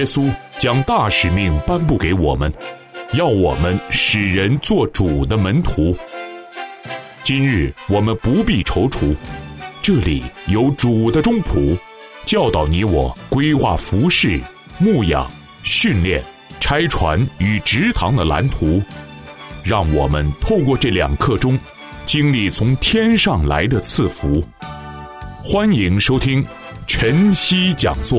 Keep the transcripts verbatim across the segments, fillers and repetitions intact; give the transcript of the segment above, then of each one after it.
稣将大使命颁布给我们，要我们使人做主的门徒。今日我们不必踌躇，这里有主的中仆，教导你我规划服事、牧养、训练、拆船与植堂的蓝图，让我们透过这两刻钟，经历从天上来的赐福。欢迎收听晨曦讲座。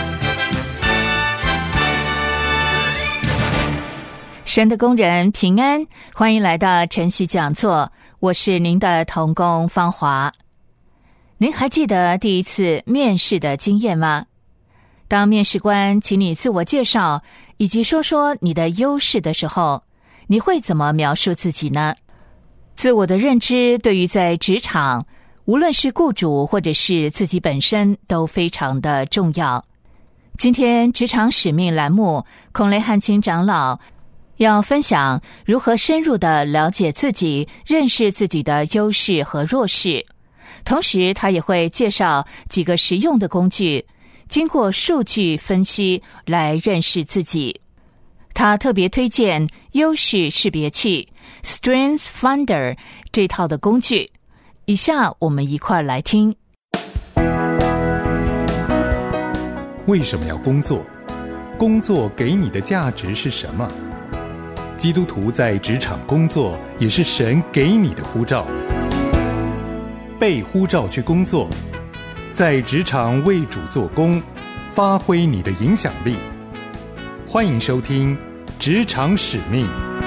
神的工人平安，欢迎来到晨曦讲座，我是您的同工芳华。您还记得第一次面试的经验吗？当面试官请你自我介绍以及说说你的优势的时候，你会怎么描述自己呢？自我的认知对于在职场，无论是雇主或者是自己本身都非常的重要。今天职场使命栏目，孔雷汉卿长老要分享如何深入的了解自己，认识自己的优势和弱势。同时他也会介绍几个实用的工具，经过数据分析来认识自己。他特别推荐优势识别器 Strength Finder 这套的工具，以下我们一块来听。 为什么要工作？工作给你的价值是什么？基督徒在职场工作也是神给你的呼召，被呼召去工作，在职场为主做工，发挥你的影响力。欢迎收听职场使命。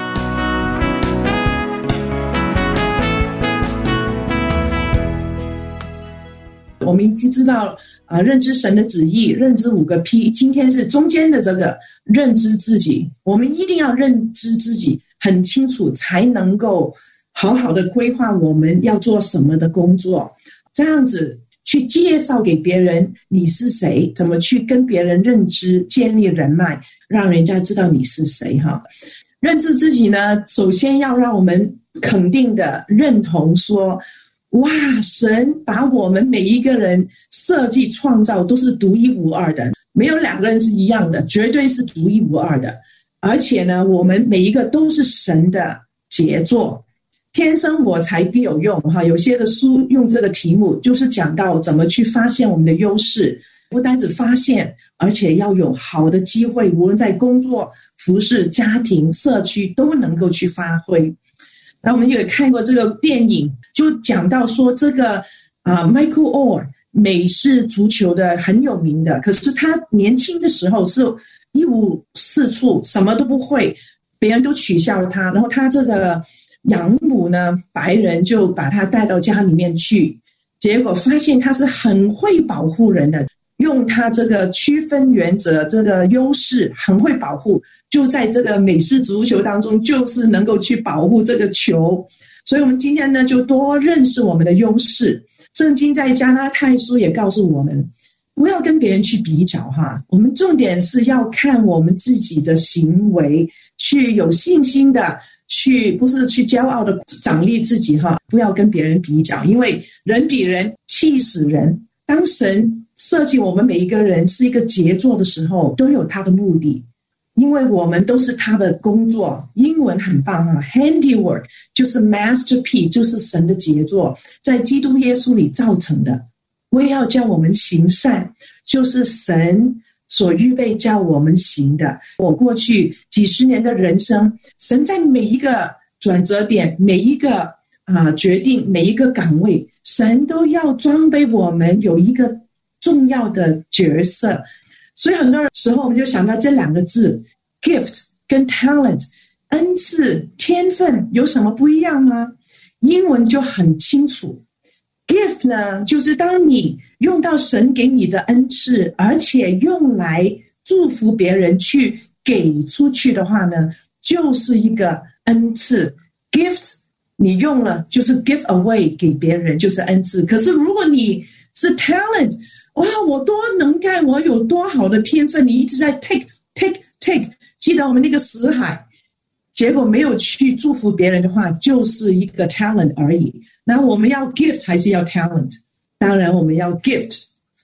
我们已经知道啊、呃，认知神的旨意，认知五个 P。今天是中间的这个认知自己，我们一定要认知自己很清楚，才能够好好的规划我们要做什么的工作，这样子去介绍给别人你是谁，怎么去跟别人认知，建立人脉，让人家知道你是谁哈。认知自己呢，首先要让我们肯定的认同说，哇，神把我们每一个人设计创造都是独一无二的，没有两个人是一样的，绝对是独一无二的。而且呢，我们每一个都是神的杰作，天生我材必有用哈。有些的书用这个题目就是讲到怎么去发现我们的优势，不单只发现，而且要有好的机会，无论在工作、服饰、家庭、社区都能够去发挥。那我们也看过这个电影，就讲到说这个啊、呃、Michael Oher 美式足球的很有名的，可是他年轻的时候是一无是处，什么都不会，别人都取笑他。然后他这个养母呢，白人就把他带到家里面去，结果发现他是很会保护人的，用他这个区分原则，这个优势很会保护，就在这个美式足球当中，就是能够去保护这个球。所以我们今天呢，就多认识我们的优势。圣经在加拉太书也告诉我们，不要跟别人去比较哈，我们重点是要看我们自己的行为，去有信心的去，不是去骄傲的奖励自己哈，不要跟别人比较，因为人比人气死人。当神设计我们每一个人是一个杰作的时候，都有他的目的，因为我们都是他的工作。英文很棒啊 handiwork 就是 masterpiece， 就是神的杰作，在基督耶稣里造成的。为要叫我们行善，就是神所预备叫我们行的。我过去几十年的人生，神在每一个转折点，每一个啊、呃、决定，每一个岗位，神都要装备我们有一个重要的角色。所以很多时候我们就想到这两个字 gift 跟 talent， 恩赐天分有什么不一样吗？英文就很清楚， gift 呢就是当你用到神给你的恩赐，而且用来祝福别人去给出去的话呢，就是一个恩赐。 gift 你用了就是 give away 给别人，就是恩赐。可是如果你是 talent，哇，我多能干，我有多好的天分，你一直在 take take take， 记得我们那个死海，结果没有去祝福别人的话，就是一个 talent 而已。那我们要 gift 还是要 talent？ 当然我们要 gift，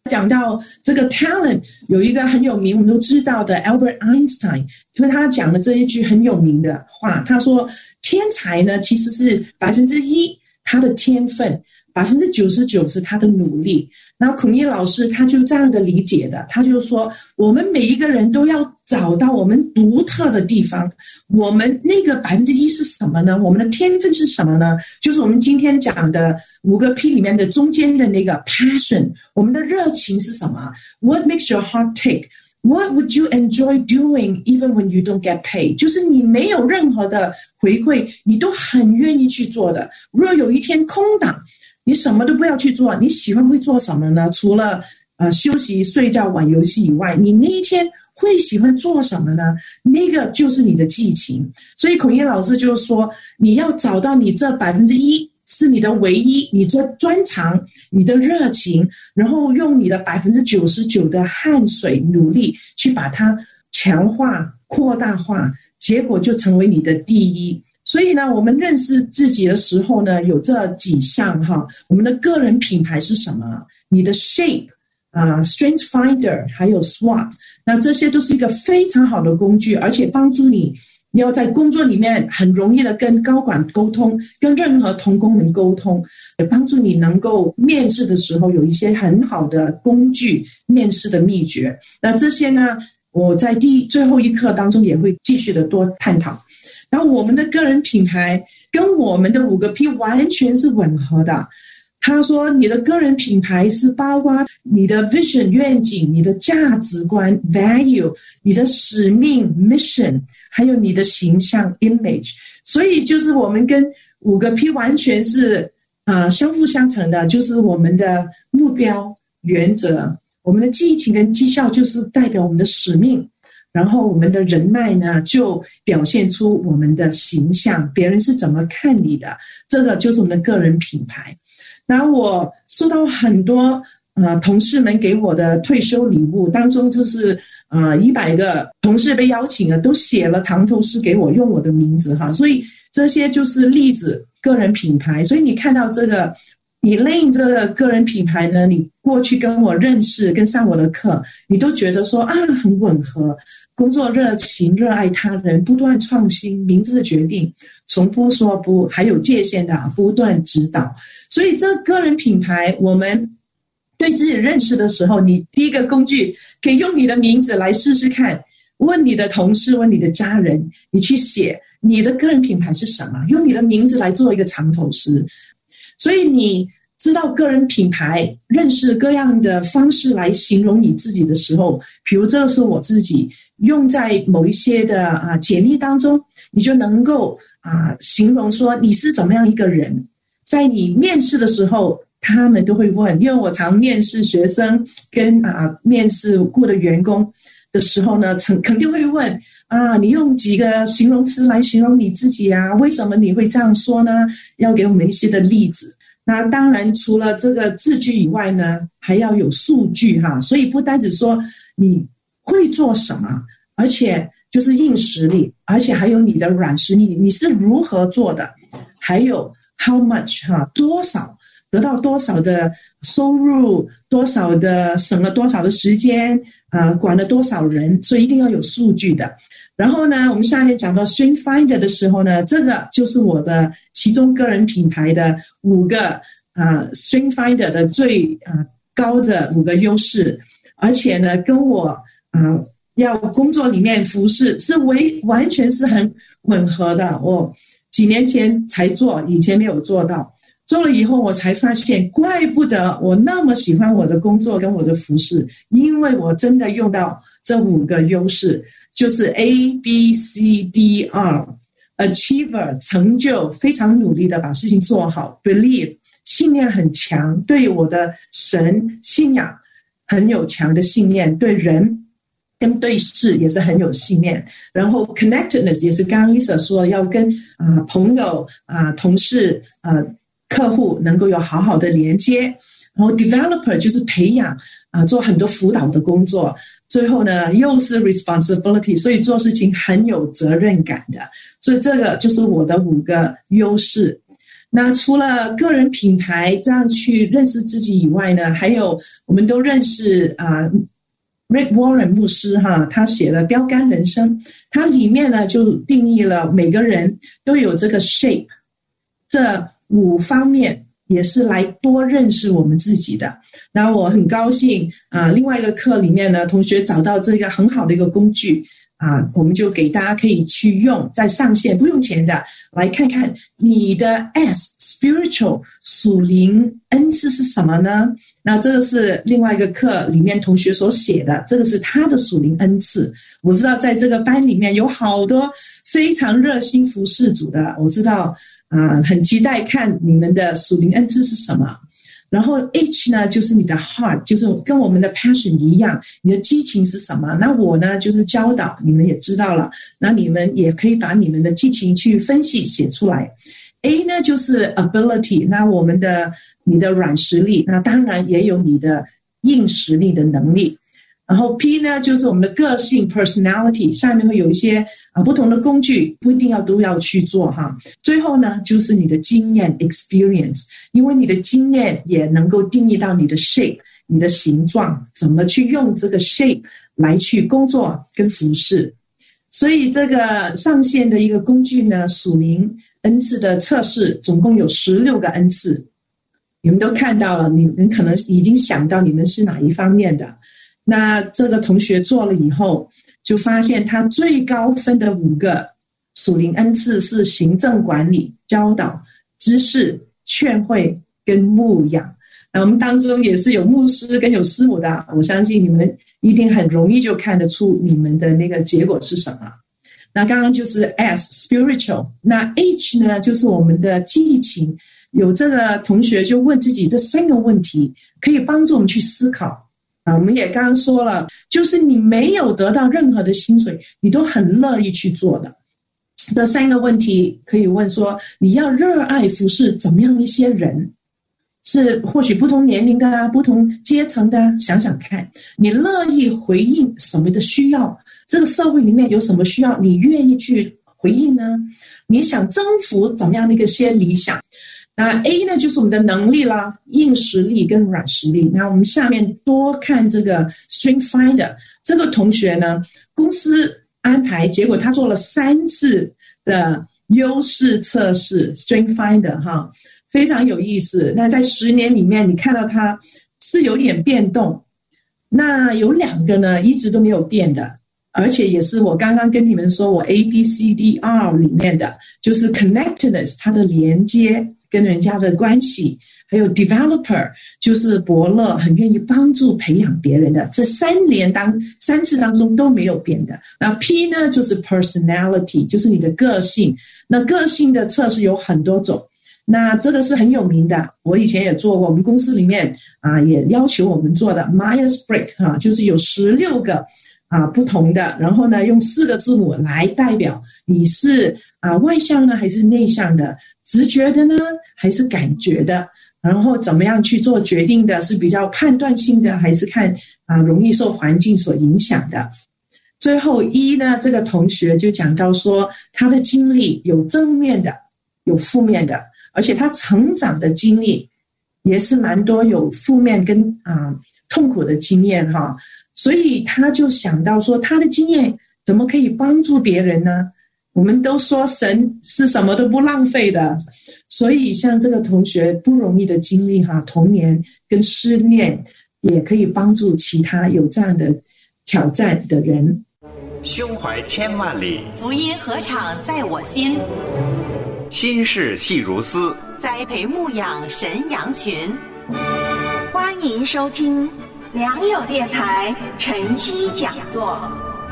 讲到这个 talent， 有一个很有名我们都知道的 Albert Einstein， 因为他讲了这一句很有名的话，他说天才呢其实是百分之一他的天分，百分之九十九是他的努力。然后孔毅老师他就这样的理解的，他就说我们每一个人都要找到我们独特的地方，我们那个百分之一是什么呢？我们的天分是什么呢？就是我们今天讲的五个 P 里面的中间的那个 passion， 我们的热情是什么？ What makes your heart tick？ What would you enjoy doing even when you don't get paid？ 就是你没有任何的回馈，你都很愿意去做的。若有一天空档，你什么都不要去做，你喜欢会做什么呢？除了呃休息、睡觉、玩游戏以外，你那一天会喜欢做什么呢？那个就是你的激情。所以孔毅老师就说，你要找到你这百分之一是你的唯一，你的专长，你的热情，然后用你的百分之九十九的汗水努力去把它强化、扩大化，结果就成为你的第一。所以呢，我们认识自己的时候呢，有这几项哈。我们的个人品牌是什么？你的 shape 啊、uh,，Strength Finder， 还有 SWOT， 那这些都是一个非常好的工具，而且帮助你，你要在工作里面很容易的跟高管沟通，跟任何同工们沟通，也帮助你能够面试的时候有一些很好的工具，面试的秘诀。那这些呢，我在第最后一课当中也会继续的多探讨。然后我们的个人品牌跟我们的五个 P 完全是吻合的。他说你的个人品牌是包括你的 vision 愿景，你的价值观 value， 你的使命 mission， 还有你的形象 image。所以就是我们跟五个 P 完全是呃相辅相成的，就是我们的目标原则，我们的激情跟绩效就是代表我们的使命，然后我们的人脉呢就表现出我们的形象，别人是怎么看你的，这个就是我们的个人品牌。然后我收到很多呃同事们给我的退休礼物，当中就是呃一百个同事被邀请了，都写了长头诗给我，用我的名字哈，所以这些就是例子个人品牌。所以你看到这个Elaine 这个个人品牌呢，你过去跟我认识跟上我的课，你都觉得说啊很吻合，工作热情，热爱他人，不断创新，明智决定，从不说不，还有界限的不断指导。所以这个人品牌我们对自己认识的时候，你第一个工具可以用你的名字来试试看，问你的同事，问你的家人，你去写你的个人品牌是什么，用你的名字来做一个长头诗。所以你知道个人品牌，认识各样的方式来形容你自己的时候，比如这个是我自己用在某一些的啊简历当中，你就能够啊形容说你是怎么样一个人。在你面试的时候，他们都会问，因为我常面试学生跟啊面试过的员工的时候呢，肯定会问啊，你用几个形容词来形容你自己啊？为什么你会这样说呢？要给我们一些的例子。那当然除了这个字句以外呢，还要有数据哈，所以不单只说你会做什么，而且就是硬实力，而且还有你的软实力，你是如何做的，还有 how much 哈，多少得到多少的收入，多少的省了多少的时间啊、呃，管了多少人，所以一定要有数据的。然后呢，我们下面讲到 Strength Finder 的时候呢，这个就是我的其中个人品牌的五个啊、呃、Strength Finder 的最啊、呃、高的五个优势，而且呢，跟我啊、呃、要工作里面服侍是为完全是很吻合的。我几年前才做，以前没有做到。做了以后我才发现，怪不得我那么喜欢我的工作跟我的服饰，因为我真的用到这五个优势，就是 A B C D R Achiever 成就，非常努力的把事情做好， Believe 信念很强，对我的神信仰很有强的信念，对人跟对事也是很有信念，然后 Connectedness 也是刚刚 Lisa 说要跟、呃、朋友、呃、同事、呃客户能够有好好的连接，然后 developer 就是培养啊、呃，做很多辅导的工作，最后呢又是 responsibility， 所以做事情很有责任感的，所以这个就是我的五个优势。 那除了个人品牌这样去认识自己以外呢，还有我们都认识啊、呃、Rick Warren 牧师哈，他写了《标杆人生》，他里面呢就定义了每个人都有这个 shape 这五方面，也是来多认识我们自己的。然后我很高兴啊、呃，另外一个课里面呢，同学找到这个很好的一个工具啊，我们就给大家可以去用，在上线不用钱的，来看看你的 S spiritual 属灵恩赐是什么呢？那这个是另外一个课里面同学所写的，这个是他的属灵恩赐。我知道在这个班里面有好多非常热心服事主的，我知道啊、呃，很期待看你们的属灵恩赐是什么。然后 H 呢，就是你的 heart， 就是跟我们的 passion 一样，你的激情是什么？那我呢，就是教导，你们也知道了，那你们也可以把你们的激情去分析写出来。A 呢，就是 ability， 那我们的你的软实力，那当然也有你的硬实力的能力。然后 P 呢，就是我们的个性 personality， 下面会有一些啊不同的工具，不一定要都要去做哈。最后呢，就是你的经验 experience， 因为你的经验也能够定义到你的 shape， 你的形状，怎么去用这个 shape 来去工作跟服事。所以这个上线的一个工具呢，属灵恩赐的测试，总共有十六个恩赐，你们都看到了，你们可能已经想到你们是哪一方面的。那这个同学做了以后，就发现他最高分的五个属灵恩赐是行政管理、教导、知识、劝诲跟牧养。那我们当中也是有牧师跟有师母的，我相信你们一定很容易就看得出你们的那个结果是什么。那刚刚就是 S spiritual， 那 H 呢，就是我们的激情。有这个同学就问自己这三个问题，可以帮助我们去思考。啊，我们也刚刚说了，就是你没有得到任何的薪水，你都很乐意去做的。这三个问题可以问说，你要热爱服侍怎么样一些人？是或许不同年龄的啊，不同阶层的啊，想想看，你乐意回应什么的需要？这个社会里面有什么需要，你愿意去回应呢？你想征服怎么样的一个些理想？那 A 呢，就是我们的能力啦，硬实力跟软实力。那我们下面多看这个 Strength Finder， 这个同学呢，公司安排，结果他做了三次的优势测试 Strength Finder 哈，非常有意思。那在十年里面，你看到他是有点变动，那有两个呢一直都没有变的，而且也是我刚刚跟你们说我 A B C D R 里面的，就是 Connectedness 它的连接跟人家的关系，还有 developer 就是伯乐，很愿意帮助培养别人的，这三连当三次当中都没有变的。那 P 呢，就是 personality， 就是你的个性。那个性的测试有很多种，那这个是很有名的，我以前也做过，我们公司里面啊也要求我们做的 Myers-Briggs 哈、啊，就是有十六个啊不同的，然后呢用四个字母来代表你是啊外向呢还是内向的，直觉的呢还是感觉的，然后怎么样去做决定的，是比较判断性的还是看啊容易受环境所影响的。最后一呢，这个同学就讲到说他的经历有正面的有负面的，而且他成长的经历也是蛮多有负面跟啊痛苦的经验哈，所以他就想到说他的经验怎么可以帮助别人呢？我们都说神是什么都不浪费的，所以像这个同学不容易的经历哈，童年跟失恋也可以帮助其他有这样的挑战的人。 胸怀千万里， 福音何尝在我心， 心事细如丝， 栽培牧养神羊群。欢迎收听良友电台晨曦讲座。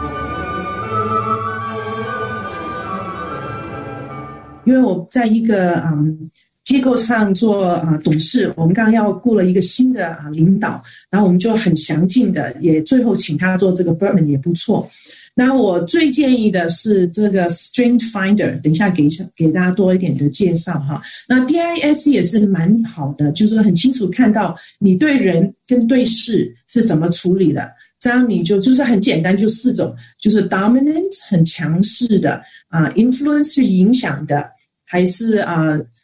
因为我在一个嗯机构上做啊、呃、董事，我们刚刚要雇了一个新的啊、呃、领导，然后我们就很详尽的，也最后请他做这个 Berman 也不错。那我最建议的是这个 Strength Finder， 等一下给给大家多一点的介绍哈。那 D I S 也是蛮好的，就是很清楚看到你对人跟对事是怎么处理的。这样你就就是很简单，就四种，就是 dominant 很强势的啊 ，influence 是影响的，还是啊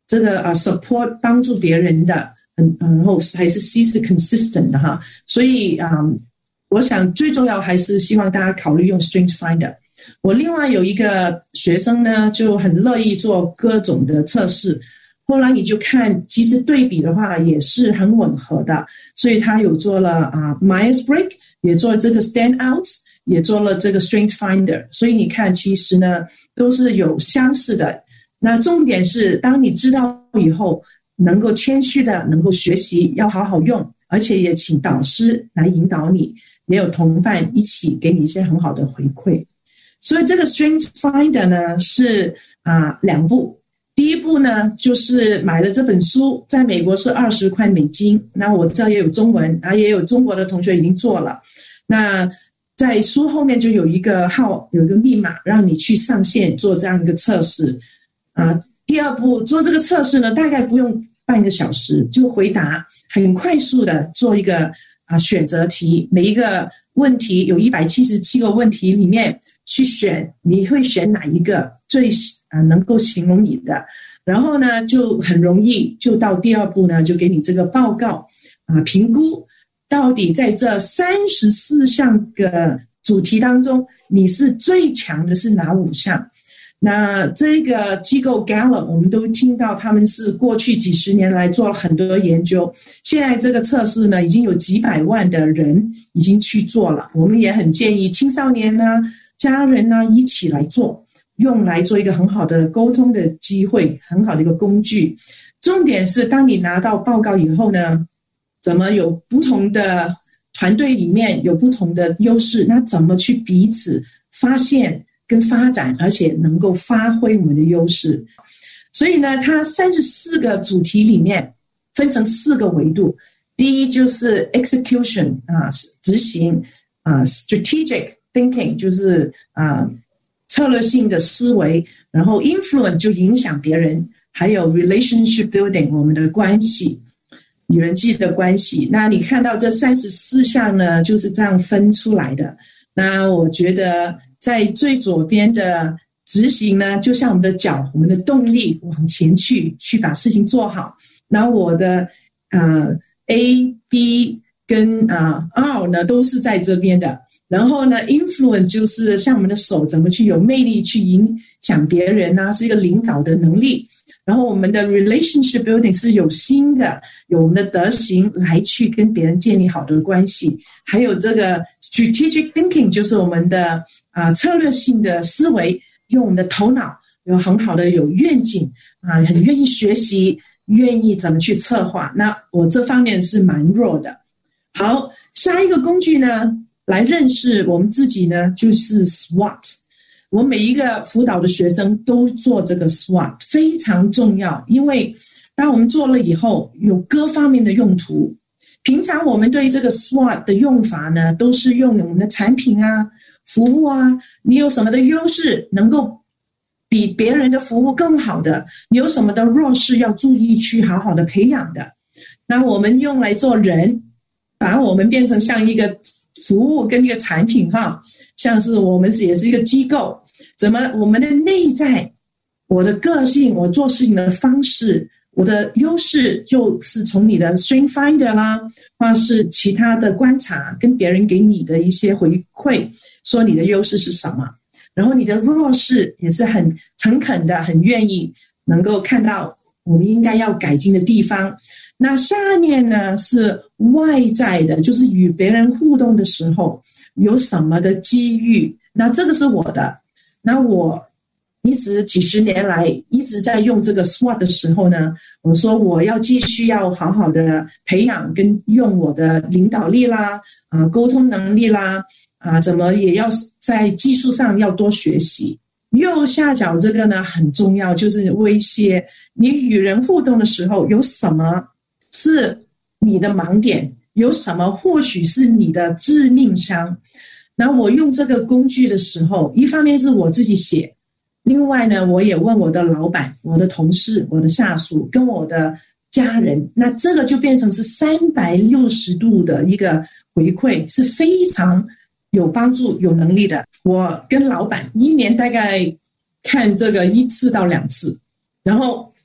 这个啊 support 帮助别人的，嗯，然后还是 C 是 consistent 的哈。所以啊、嗯，我想最重要还是希望大家考虑用 Strength Finder。我另外有一个学生呢，就很乐意做各种的测试。后来你就看，其实对比的话也是很吻合的，所以他有做了啊 Myers-Briggs， 也做了这个 Standout， 也做了这个 Strength Finder， 所以你看其实呢都是有相似的。那重点是当你知道以后，能够谦虚的能够学习，要好好用，而且也请导师来引导你，也有同伴一起给你一些很好的回馈。所以这个 Strength Finder 呢是啊两步。第一步呢，就是买了这本书，在美国是二十块美金。那我知道也有中文，啊，也有中国的同学已经做了。那在书后面就有一个号，有一个密码，让你去上线做这样一个测试。啊，第二步做这个测试呢，大概不用半个小时就回答，很快速的做一个啊选择题，每一个问题有一百七十七个问题里面去选，你会选哪一个最啊能够形容你的，然后呢就很容易就到第二步呢，就给你这个报告啊评估，到底在这三十四项个主题当中，你是最强的是哪五项？那这个机构 Gallup 我们都听到他们是过去几十年来做了很多研究，现在这个测试呢已经有几百万的人已经去做了，我们也很建议青少年啊家人啊一起来做，用来做一个很好的沟通的机会，很好的一个工具。重点是当你拿到报告以后呢，怎么有不同的团队里面有不同的优势，那怎么去彼此发现跟发展，而且能够发挥我们的优势。所以呢它三十四个主题里面分成四个维度，第一就是 execution 啊执行啊 strategic thinking 就是啊策略性的思维，然后 influence 就影响别人，还有 relationship building 我们的关系，与人际的关系。那你看到这三十四项呢就是这样分出来的。那我觉得在最左边的执行呢，就像我们的脚，我们的动力往前去去把事情做好。那我的呃 A B 跟啊、呃、R 呢都是在这边的。然后呢 influence 就是像我们的手怎么去有魅力去影响别人啊，是一个领导的能力。然后我们的 relationship building 是有心的，有我们的德行来去跟别人建立好的关系。还有这个 strategic thinking 就是我们的啊、呃、策略性的思维，用我们的头脑有很好的有愿景啊、呃，很愿意学习，愿意怎么去策划。那我这方面是蛮弱的。好，下一个工具呢来认识我们自己呢，就是 SWOT。我每一个辅导的学生都做这个 SWOT， 非常重要，因为当我们做了以后，有各方面的用途。平常我们对这个 SWOT 的用法呢，都是用我们的产品啊、服务啊，你有什么的优势能够比别人的服务更好的，你有什么的弱势要注意去好好的培养的。那我们用来做人，把我们变成像一个服务跟一个产品哈，像是我们也是一个机构，怎么我们的内在，我的个性，我做事情的方式，我的优势就是从你的 Strength Finder 啦，或是其他的观察，跟别人给你的一些回馈，说你的优势是什么，然后你的弱势也是很诚恳的，很愿意能够看到我们应该要改进的地方。那下面呢是外在的，就是与别人互动的时候有什么的机遇，那这个是我的。那我一直几十年来一直在用这个 SWOT 的时候呢，我说我要继续要好好的培养跟用我的领导力啦，啊、呃，沟通能力啦，啊、呃，怎么也要在技术上要多学习。右下角这个呢很重要，就是威胁你与人互动的时候有什么是你的盲点，有什么或许是你的致命伤。那我用这个工具的时候，一方面是我自己写，另外呢我也问我的老板、我的同事、我的下属跟我的家人，那这个就变成是三百六十度的一个回馈，是非常有帮助有能力的。我跟老板一年大概看这个一次到两次，然后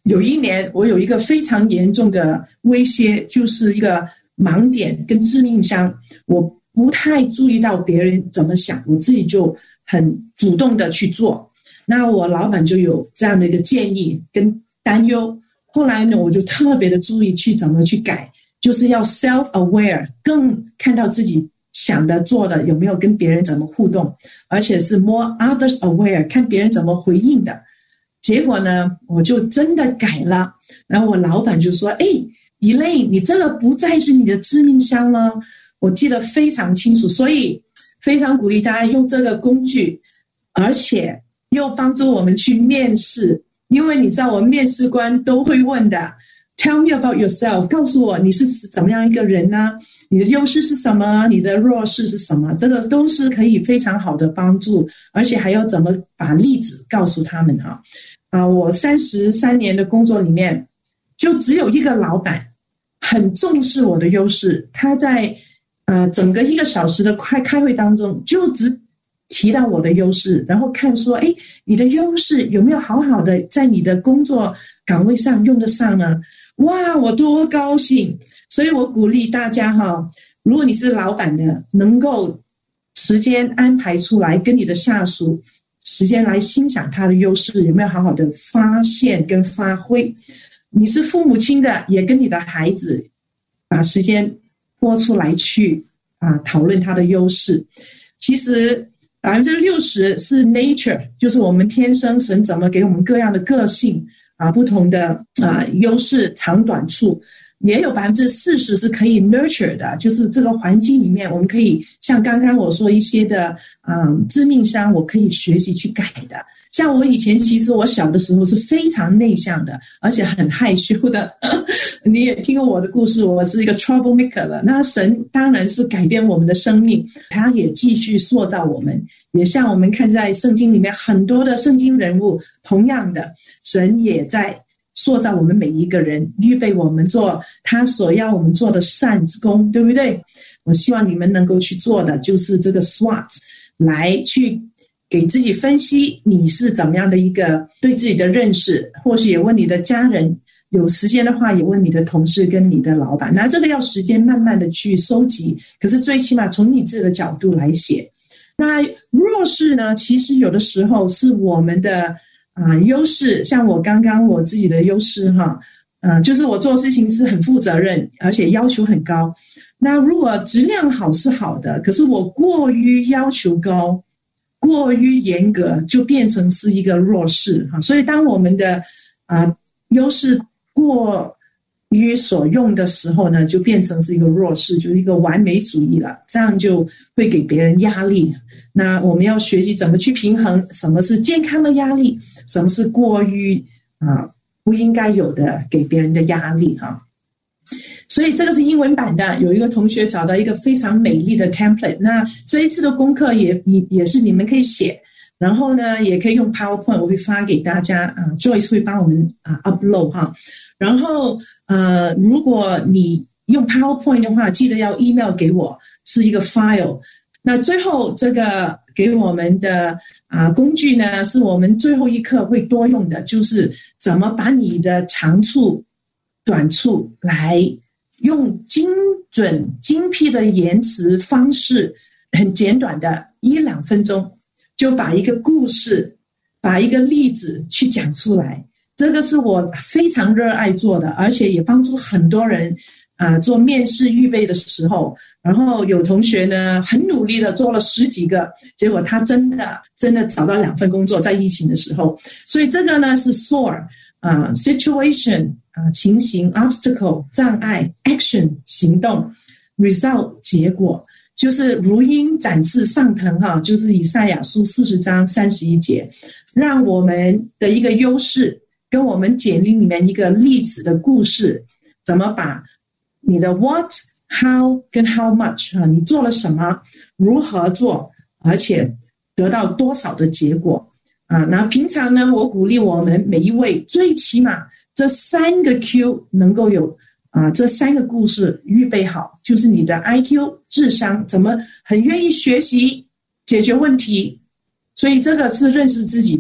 有一年我有一个非常严重的威胁，就是一个盲点跟致命伤，我不太注意到别人怎么想，我自己就很主动的去做。那我老板就有这样的一个建议跟担忧，后来呢我就特别的注意去怎么去改，就是要 self-aware， 更看到自己想的做的有没有跟别人怎么互动，而且是 more others aware， 看别人怎么回应的。结果呢我就真的改了，然后我老板就说，哎 Elaine 你这个不再是你的致命伤了，我记得非常清楚，所以非常鼓励大家用这个工具，而且又帮助我们去面试，因为你知道我们面试官都会问的 Tell me about yourself， 告诉我你是怎么样一个人呢？你的优势是什么？你的弱势是什么？这个都是可以非常好的帮助，而且还要怎么把例子告诉他们哈。啊，我三十三年的工作里面，就只有一个老板很重视我的优势，他在呃整个一个小时的开开会当中，就只提到我的优势，然后看说，哎，你的优势有没有好好的在你的工作岗位上用得上呢？哇，我多高兴！所以我鼓励大家哈，如果你是老板的，能够时间安排出来跟你的下属时间来欣赏他的优势，有没有好好的发现跟发挥？你是父母亲的，也跟你的孩子把时间拨出来去啊讨论他的优势。其实百分之六十是 nature， 就是我们天生神怎么给我们各样的个性啊，不同的啊优势长短处。也有百分之四十是可以 nurture 的，就是这个环境里面，我们可以像刚刚我说一些的，嗯，致命伤，我可以学习去改的。像我以前，其实我小的时候是非常内向的，而且很害羞的。你也听过我的故事，我是一个 troublemaker 了。那神当然是改变我们的生命，他也继续塑造我们。也像我们看在圣经里面很多的圣经人物，同样的，神也在塑造我们每一个人，预备我们做他所要我们做的善之功，对不对？我希望你们能够去做的就是这个 S W O T， 来去给自己分析你是怎么样的一个对自己的认识，或许也问你的家人，有时间的话也问你的同事跟你的老板。那这个要时间慢慢的去收集，可是最起码从你自己的角度来写。那弱势呢，其实有的时候是我们的啊，优势，像我刚刚我自己的优势哈，嗯、呃，就是我做事情是很负责任，而且要求很高。那如果质量好是好的，可是我过于要求高，过于严格，就变成是一个弱势哈。所以当我们的啊、呃、优势过于所用的时候呢，就变成是一个弱势，就是一个完美主义了，这样就会给别人压力。那我们要学习怎么去平衡，什么是健康的压力，什么是过于啊不应该有的给别人的压力哈。所以这个是英文版的，有一个同学找到一个非常美丽的 template。那这一次的功课也也是你们可以写，然后呢也可以用 PowerPoint， 我会发给大家啊 ，Joyce 会帮我们啊 upload 哈。然后呃，如果你用 PowerPoint 的话，记得要 email 给我，是一个 file。那最后这个给我们的啊工具呢，是我们最后一课会多用的，就是怎么把你的长处、短处来用精准、精辟的言辞方式，很简短的一两分钟，就把一个故事、把一个例子去讲出来。这个是我非常热爱做的，而且也帮助很多人啊、呃、做面试预备的时候。然后有同学呢很努力的做了十几个，结果他真的真的找到两份工作，在疫情的时候。所以这个呢是 S O A R 啊、呃、situation 啊、呃、情形 obstacle 障碍 action 行动 result 结果，就是如鹰展翅上腾哈，就是以赛亚书四十章三十一节，让我们的一个优势跟我们简历里面一个例子的故事，怎么把你的 what、how 跟 how much 啊，你做了什么，如何做，而且得到多少的结果啊？那平常呢，我鼓励我们每一位最起码这三个 Q 能够有啊，这三个故事预备好，就是你的 I Q 智商，怎么很愿意学习解决问题。所以这个是认识自己的，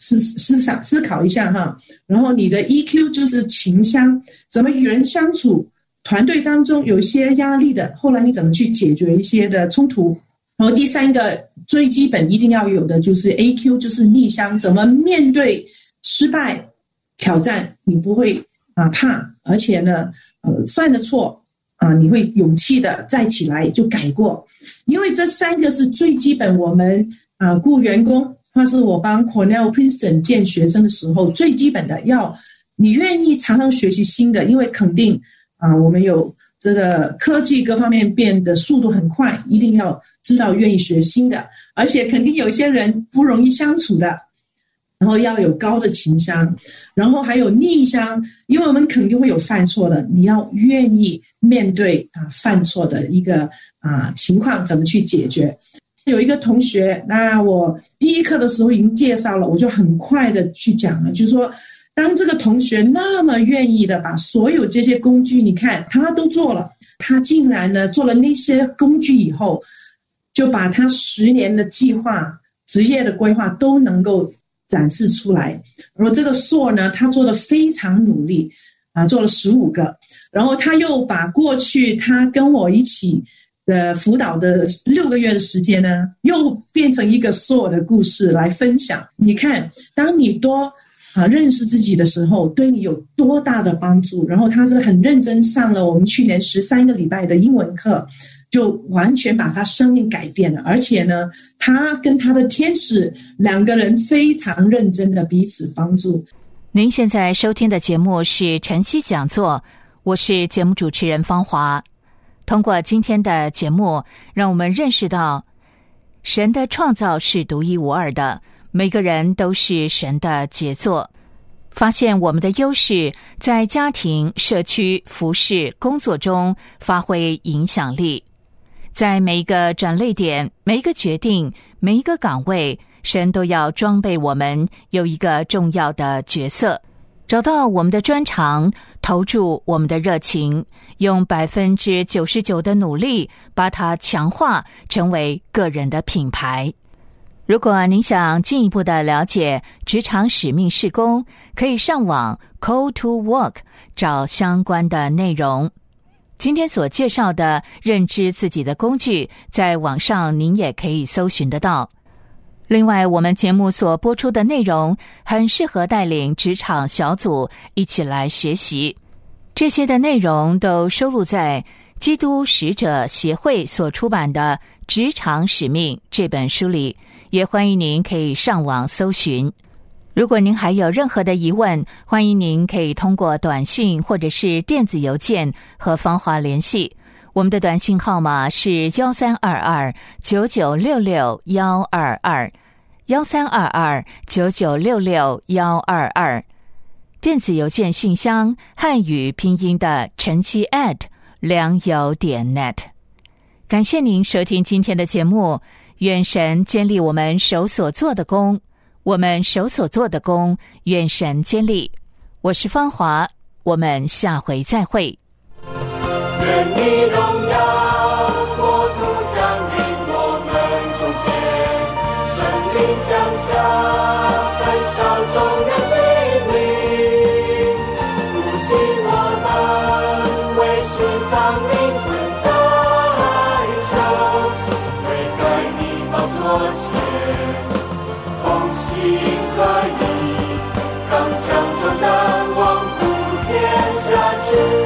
思思想思考一下哈。然后你的 E Q 就是情商，怎么与人相处，团队当中有一些压力的，后来你怎么去解决一些的冲突。然后第三个最基本一定要有的就是 A Q， 就是逆商，怎么面对失败挑战，你不会啊怕，而且呢呃犯了错啊你会勇气的再起来就改过。因为这三个是最基本，我们啊雇员工或是我帮 Cornell、Princeton 建学生的时候最基本的，要你愿意常常学习新的，因为肯定啊我们有这个科技各方面变得速度很快，一定要知道愿意学新的，而且肯定有些人不容易相处的，然后要有高的情商，然后还有逆商，因为我们肯定会有犯错的，你要愿意面对啊犯错的一个啊情况怎么去解决。有一个同学，那我第一课的时候已经介绍了，我就很快的去讲了，就是说当这个同学那么愿意的把所有这些工具，你看他都做了，他竟然呢做了那些工具以后，就把他十年的计划、职业的规划都能够展示出来。然后这个 S O A R 呢，他做得非常努力啊，做了十五个。然后他又把过去他跟我一起的辅导的六个月的时间呢，又变成一个 S O A R 的故事来分享。你看，当你多啊认识自己的时候，对你有多大的帮助。然后他是很认真上了我们去年十三个礼拜的英文课，就完全把他生命改变了。而且呢，他跟他的天使两个人非常认真的彼此帮助。 您现在收听的节目是晨曦讲座，我是节目主持人芳华。通过今天的节目，让我们认识到神的创造是独一无二的，每个人都是神的杰作，发现我们的优势，在家庭、社区、服事、工作中发挥影响力。在每一个转捩点、每一个决定、每一个岗位，神都要装备我们有一个重要的角色，找到我们的专长，投注我们的热情，用百分之九十九的努力把它强化，成为个人的品牌。如果您想进一步的了解职场使命事工，可以上网 Call to Work 找相关的内容。今天所介绍的认知自己的工具，在网上您也可以搜寻得到。另外，我们节目所播出的内容很适合带领职场小组一起来学习，这些的内容都收录在基督使者协会所出版的《职场使命》这本书里，也欢迎您可以上网搜寻。如果您还有任何的疑问，欢迎您可以通过短信或者是电子邮件和芳华联系。我们的短信号码是幺三二二九九六六幺二二，幺三二二九九六六幺二二。电子邮件信箱汉语拼音的晨曦 at 良友点 net。感谢您收听今天的节目，愿神坚立我们手所做的工，我们手所做的工，愿神坚立。我是芳华，我们下回再会。 愿你荣耀国度降临我们中间，生灵降下，焚烧众人心灵，复兴我们，为世丧灵魂代求，悔改你宝座前，同心合一，刚强壮胆，望普天下去。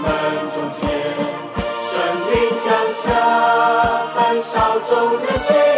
众人心